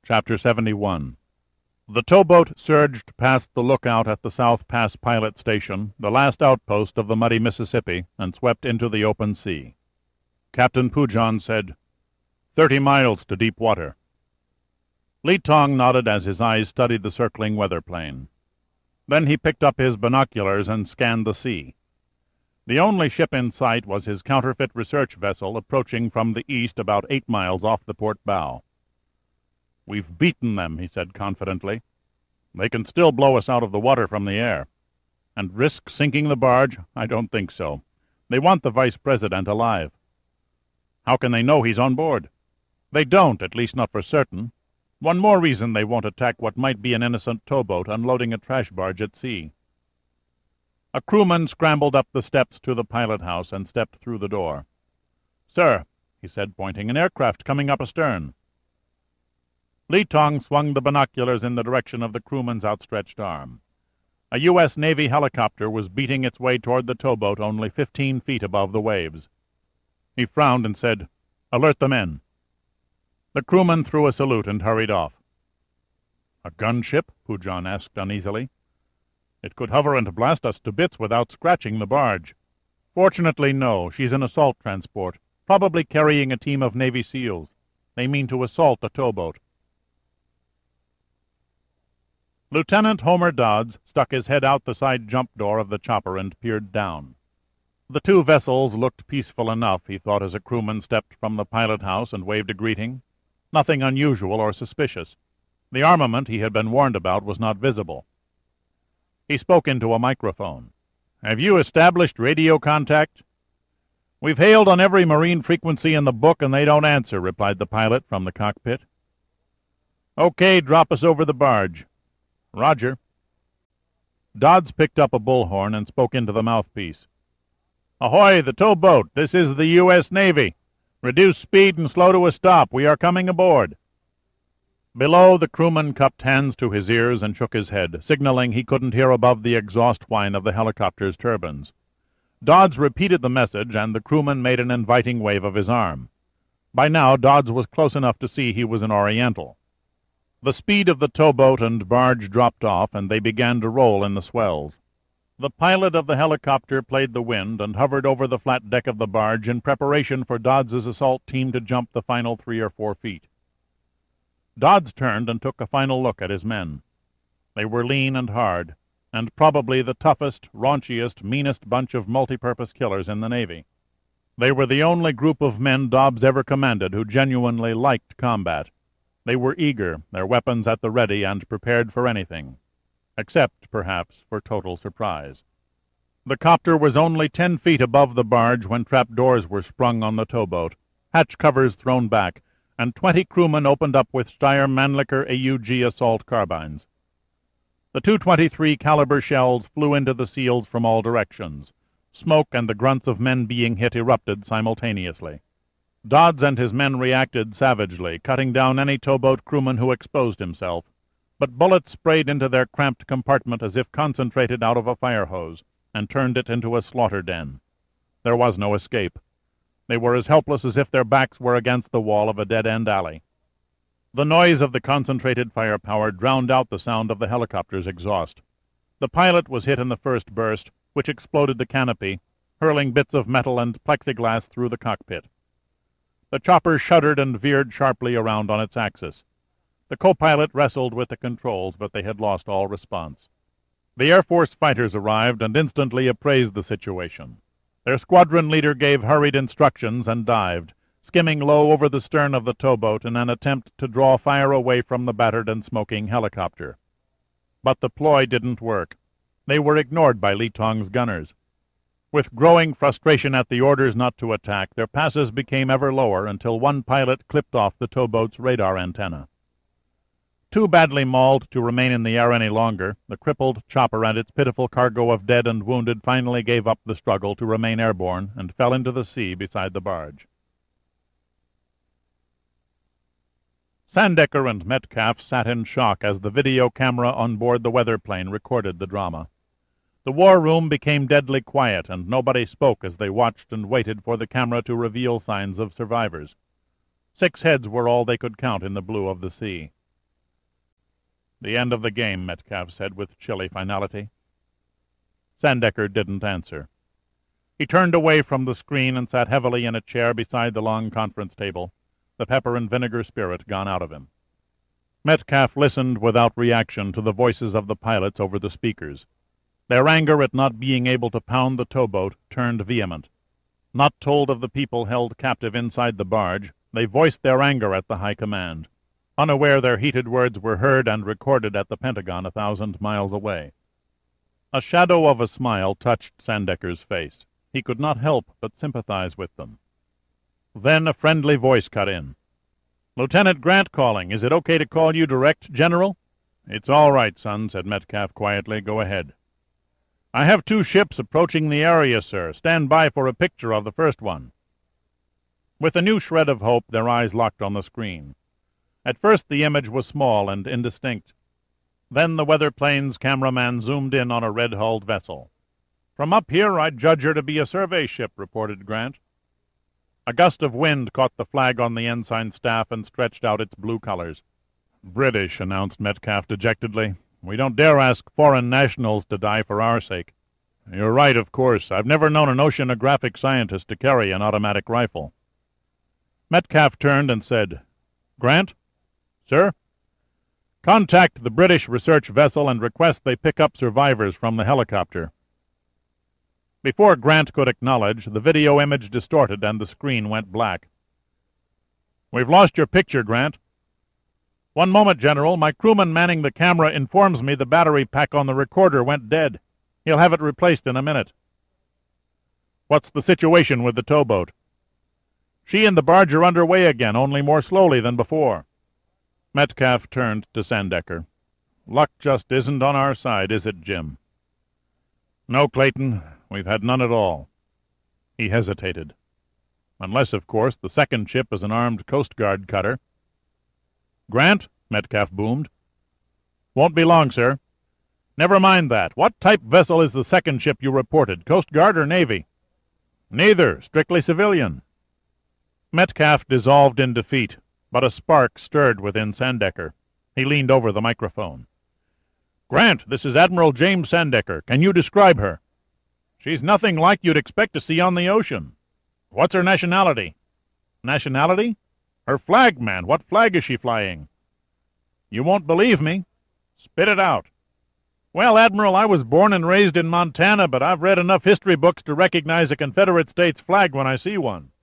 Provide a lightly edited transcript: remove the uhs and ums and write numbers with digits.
Chapter 71. The towboat surged past the lookout at the South Pass Pilot Station, the last outpost of the muddy Mississippi, and swept into the open sea. Captain Pujan said, 30 miles to deep water. Lee Tong nodded as his eyes studied the circling weather plane. Then he picked up his binoculars and scanned the sea. The only ship in sight was his counterfeit research vessel approaching from the east about 8 miles off the port bow. "We've beaten them," he said confidently. "They can still blow us out of the water from the air. And risk sinking the barge? I don't think so. They want the Vice President alive." "How can they know he's on board?" "They don't, at least not for certain. One more reason they won't attack what might be an innocent towboat unloading a trash barge at sea." A crewman scrambled up the steps to the pilot house and stepped through the door. "Sir," he said, pointing, "an aircraft coming up astern." Lee Tong swung the binoculars in the direction of the crewman's outstretched arm. A U.S. Navy helicopter was beating its way toward the towboat only 15 feet above the waves. He frowned and said, "Alert the men." The crewman threw a salute and hurried off. "A gunship?" Pujan asked uneasily. "It could hover and blast us to bits without scratching the barge." "Fortunately, no. She's an assault transport, probably carrying a team of Navy SEALs. They mean to assault the towboat." Lieutenant Homer Dodds stuck his head out the side jump door of the chopper and peered down. The two vessels looked peaceful enough, he thought, as a crewman stepped from the pilot house and waved a greeting. Nothing unusual or suspicious. The armament he had been warned about was not visible. He spoke into a microphone. "Have you established radio contact?" "We've hailed on every marine frequency in the book, and they don't answer," replied the pilot from the cockpit. "Okay, drop us over the barge." "Roger." Dodds picked up a bullhorn and spoke into the mouthpiece. "Ahoy, the towboat! This is the U.S. Navy. Reduce speed and slow to a stop. We are coming aboard." Below, the crewman cupped hands to his ears and shook his head, signaling he couldn't hear above the exhaust whine of the helicopter's turbines. Dodds repeated the message, and the crewman made an inviting wave of his arm. By now, Dodds was close enough to see he was an Oriental. The speed of the towboat and barge dropped off, and they began to roll in the swells. The pilot of the helicopter played the wind and hovered over the flat deck of the barge in preparation for Dodds's assault team to jump the final 3 or 4 feet. Dodds turned and took a final look at his men. They were lean and hard, and probably the toughest, raunchiest, meanest bunch of multipurpose killers in the Navy. They were the only group of men Dobbs ever commanded who genuinely liked combat. They were eager, their weapons at the ready, and prepared for anything, except, perhaps, for total surprise. The copter was only 10 feet above the barge when trap doors were sprung on the towboat, hatch covers thrown back, and 20 crewmen opened up with Steyr-Mannlicher AUG assault carbines. The .223 caliber shells flew into the SEALs from all directions. Smoke and the grunts of men being hit erupted simultaneously. Dodds and his men reacted savagely, cutting down any towboat crewman who exposed himself, but bullets sprayed into their cramped compartment as if concentrated out of a fire hose, and turned it into a slaughter den. There was no escape. They were as helpless as if their backs were against the wall of a dead-end alley. The noise of the concentrated firepower drowned out the sound of the helicopter's exhaust. The pilot was hit in the first burst, which exploded the canopy, hurling bits of metal and plexiglass through the cockpit. The chopper shuddered and veered sharply around on its axis. The co-pilot wrestled with the controls, but they had lost all response. The Air Force fighters arrived and instantly appraised the situation. Their squadron leader gave hurried instructions and dived, skimming low over the stern of the towboat in an attempt to draw fire away from the battered and smoking helicopter. But the ploy didn't work. They were ignored by Lee Tong's gunners. With growing frustration at the orders not to attack, their passes became ever lower until one pilot clipped off the towboat's radar antenna. Too badly mauled to remain in the air any longer, the crippled chopper and its pitiful cargo of dead and wounded finally gave up the struggle to remain airborne and fell into the sea beside the barge. Sandecker and Metcalf sat in shock as the video camera on board the weather plane recorded the drama. The war room became deadly quiet, and nobody spoke as they watched and waited for the camera to reveal signs of survivors. 6 heads were all they could count in the blue of the sea. "The end of the game," Metcalf said with chilly finality. Sandecker didn't answer. He turned away from the screen and sat heavily in a chair beside the long conference table, the pepper and vinegar spirit gone out of him. Metcalf listened without reaction to the voices of the pilots over the speakers. Their anger at not being able to pound the towboat turned vehement. Not told of the people held captive inside the barge, they voiced their anger at the high command, unaware their heated words were heard and recorded at the Pentagon 1,000 miles away. A shadow of a smile touched Sandecker's face. He could not help but sympathize with them. Then a friendly voice cut in. "Lieutenant Grant calling. Is it okay to call you direct, General?" "It's all right, son," said Metcalf quietly. "Go ahead." "I have 2 ships approaching the area, sir. Stand by for a picture of the first one." With a new shred of hope, their eyes locked on the screen. At first the image was small and indistinct. Then the weather plane's cameraman zoomed in on a red-hulled vessel. "From up here, I'd judge her to be a survey ship," reported Grant. A gust of wind caught the flag on the ensign staff and stretched out its blue colors. "British," announced Metcalf dejectedly. "We don't dare ask foreign nationals to die for our sake." "You're right, of course. I've never known an oceanographic scientist to carry an automatic rifle." Metcalf turned and said, "Grant?" "Sir?" "Contact the British research vessel and request they pick up survivors from the helicopter." Before Grant could acknowledge, the video image distorted and the screen went black. "We've lost your picture, Grant." "One moment, General. My crewman manning the camera informs me the battery pack on the recorder went dead. He'll have it replaced in a minute." "What's the situation with the towboat?" "She and the barge are underway again, only more slowly than before." Metcalf turned to Sandecker. "Luck just isn't on our side, is it, Jim?" "No, Clayton. We've had none at all." He hesitated. "Unless, of course, the second ship is an armed Coast Guard cutter." "Grant?" Metcalf boomed. "Won't be long, sir." "Never mind that. What type vessel is the second ship you reported, Coast Guard or Navy?" "Neither. Strictly civilian." Metcalf dissolved in defeat, but a spark stirred within Sandecker. He leaned over the microphone. "Grant, this is Admiral James Sandecker. Can you describe her?" "She's nothing like you'd expect to see on the ocean." "What's her nationality?" "Nationality? Her flag, man. What flag is she flying?" "You won't believe me." "Spit it out." "Well, Admiral, I was born and raised in Montana, but I've read enough history books to recognize a Confederate States flag when I see one."